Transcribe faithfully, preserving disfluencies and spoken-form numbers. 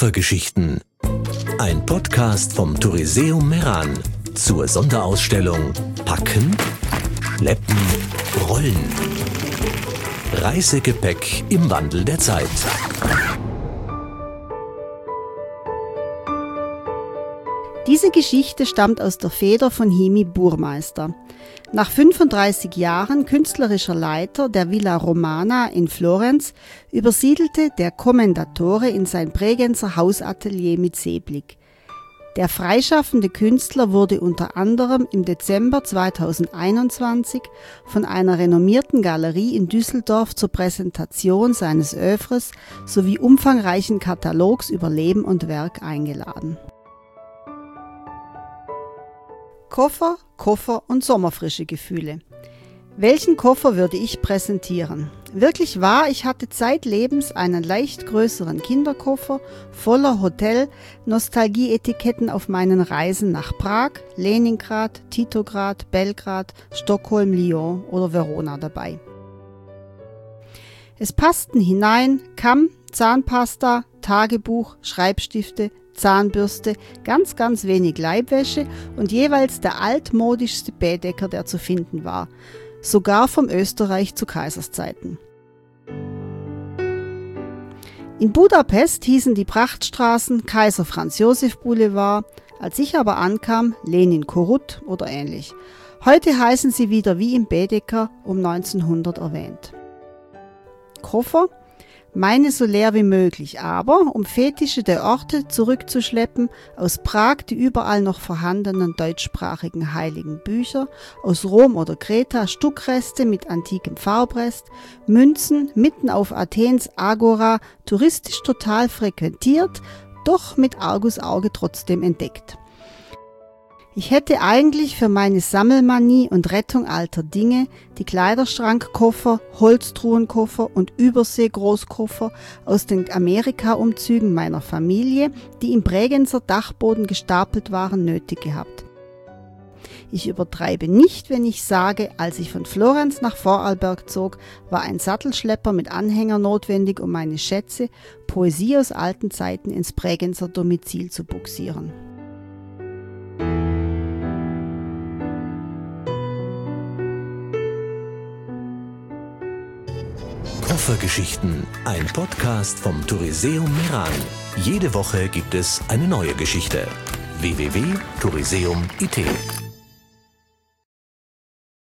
Koffergeschichten. Ein Podcast vom Touriseum Meran zur Sonderausstellung Packen, Schleppen, Rollen. Reisegepäck im Wandel der Zeit. Diese Geschichte stammt aus der Feder von Himi Burmeister. Nach fünfunddreißig Jahren künstlerischer Leiter der Villa Romana in Florenz übersiedelte der Commendatore in sein Bregenzer Hausatelier mit Seeblick. Der freischaffende Künstler wurde unter anderem im Dezember zweitausendeinundzwanzig von einer renommierten Galerie in Düsseldorf zur Präsentation seines Œuvres sowie umfangreichen Katalogs über Leben und Werk eingeladen. Koffer, Koffer und sommerfrische Gefühle. Welchen Koffer würde ich präsentieren? Wirklich wahr, ich hatte zeitlebens einen leicht größeren Kinderkoffer voller Hotel-Nostalgie-Etiketten auf meinen Reisen nach Prag, Leningrad, Titograd, Belgrad, Stockholm, Lyon oder Verona dabei. Es passten hinein Kamm, Zahnpasta, Tagebuch, Schreibstifte, Zahnbürste, ganz, ganz wenig Leibwäsche und jeweils der altmodischste Bedecker, der zu finden war. Sogar vom Österreich zu Kaiserszeiten. In Budapest hießen die Prachtstraßen Kaiser Franz Josef Boulevard, als ich aber ankam Lenin Korut oder ähnlich. Heute heißen sie wieder wie im Baedeker um neunzehnhundert erwähnt. Koffer? Meine so leer wie möglich, aber um Fetische der Orte zurückzuschleppen, aus Prag die überall noch vorhandenen deutschsprachigen heiligen Bücher, aus Rom oder Kreta Stuckreste mit antikem Farbrest, Münzen mitten auf Athens Agora, touristisch total frequentiert, doch mit Argusauge trotzdem entdeckt. Ich hätte eigentlich für meine Sammelmanie und Rettung alter Dinge die Kleiderschrankkoffer, Holztruhenkoffer und Übersee-Großkoffer aus den Amerika-Umzügen meiner Familie, die im Bregenzer Dachboden gestapelt waren, nötig gehabt. Ich übertreibe nicht, wenn ich sage, als ich von Florenz nach Vorarlberg zog, war ein Sattelschlepper mit Anhänger notwendig, um meine Schätze, Poesie aus alten Zeiten ins Bregenzer Domizil zu bugsieren. Koffergeschichten, ein Podcast vom Touriseum Meran. Jede Woche gibt es eine neue Geschichte. w w w punkt touriseum punkt i t